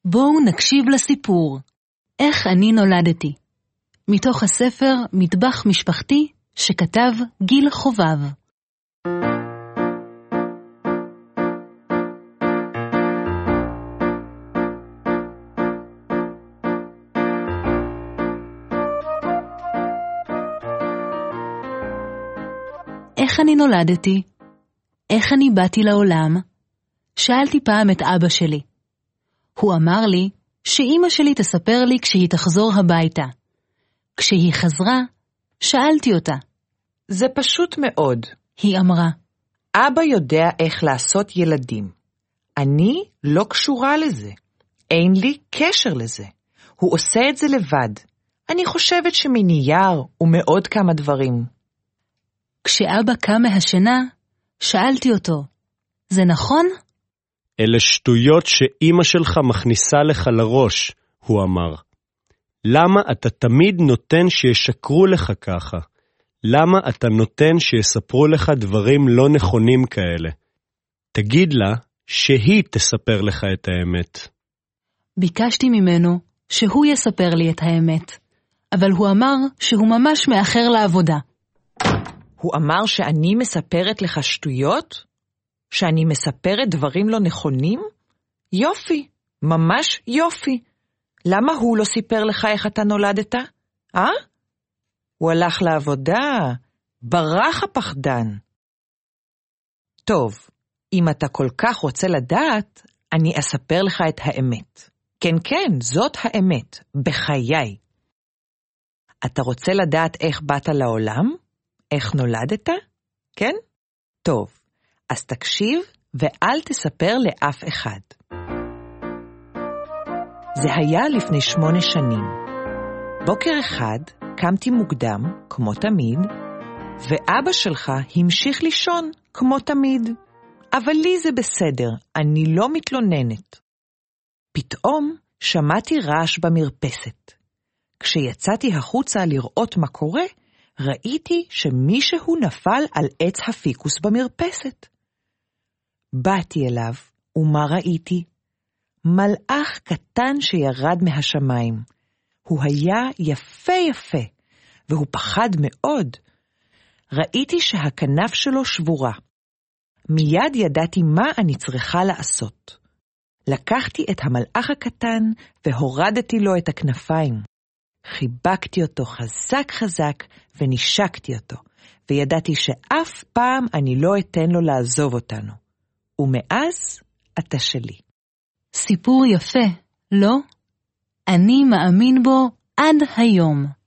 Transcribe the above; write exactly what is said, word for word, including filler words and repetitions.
בואו נקשיב לסיפור. איך אני נולדתי. מתוך הספר מטבח משפחתי שכתב גיל חובב. איך אני נולדתי? איך אני באתי לעולם? שאלתי פעם את אבא שלי. הוא אמר לי שאמא שלי תספר לי כשהיא תחזור הביתה. כשהיא חזרה, שאלתי אותה. זה פשוט מאוד. היא אמרה. אבא יודע איך לעשות ילדים. אני לא קשורה לזה. אין לי קשר לזה. הוא עושה את זה לבד. אני חושבת שמנייר ומאוד כמה דברים. כשאבא קם מהשינה, שאלתי אותו. זה נכון? אלה שטויות שאמא שלך מכניסה לך לראש, הוא אמר. למה אתה תמיד נותן שישקרו לך ככה? למה אתה נותן שיספרו לך דברים לא נכונים כאלה? תגיד לה שהיא תספר לך את האמת. ביקשתי ממנו שהוא יספר לי את האמת, אבל הוא אמר שהוא ממש מאחר לעבודה. הוא אמר שאני מספרת לך שטויות? שאני מספרת דברים לא נכונים? יופי, ממש יופי. למה הוא לא סיפר לך איך אתה נולדת? אה? הוא הלך לעבודה, ברח הפחדן. טוב, אם אתה כל כך רוצה לדעת, אני אספר לך את האמת. כן, כן, זאת האמת, בחיי. אתה רוצה לדעת איך באת לעולם? איך נולדת? כן? טוב, אז תקשיב ואל תספר לאף אחד. זה היה לפני שמונה שנים. בוקר אחד קמתי מוקדם, כמו תמיד, ואבא שלך המשיך לישון, כמו תמיד. אבל לי זה בסדר, אני לא מתלוננת. פתאום שמעתי רעש במרפסת. כשיצאתי החוצה לראות מה קורה, ראיתי שמישהו נפל על עץ הפיקוס במרפסת. באתי אליו, ומה ראיתי? מלאך קטן שירד מהשמיים. הוא היה יפה יפה, והוא פחד מאוד. ראיתי שהכנף שלו שבורה. מיד ידעתי מה אני צריכה לעשות. לקחתי את המלאך הקטן והורדתי לו את הכנפיים. חיבקתי אותו חזק חזק ונשקתי אותו, וידעתי שאף פעם אני לא אתן לו לעזוב אותנו. ומאז אתה שלי. סיפור יפה, לא? אני מאמין בו עד היום.